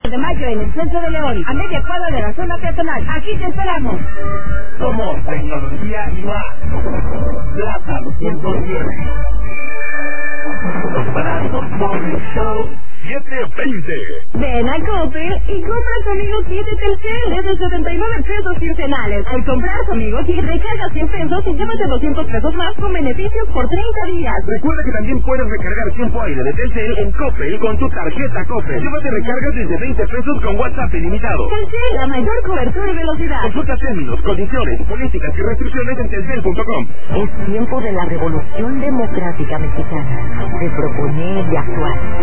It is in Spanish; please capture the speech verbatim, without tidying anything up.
de mayo en el centro de León, a media cuadra de la zona peatonal. Aquí te esperamos. Somos tecnología y más. Plaza doscientos diez. Los baratos Morning Show siete veinte. Ven a Coppel y compra su amigo kit de Telcel desde setenta y nueve pesos quincenales. Al comprar su amigo kit, recarga cien pesos y llévate doscientos pesos más con beneficios por treinta días. Recuerda que también puedes recargar tiempo aire de Telcel en Coppel con tu tarjeta Coppel. Llévate recargas desde veinte pesos con WhatsApp ilimitado. Telcel, la mayor cobertura y velocidad. Consulta términos, condiciones, políticas y restricciones en telcel punto com. Es tiempo de la revolución democrática mexicana, de proponer y actuar.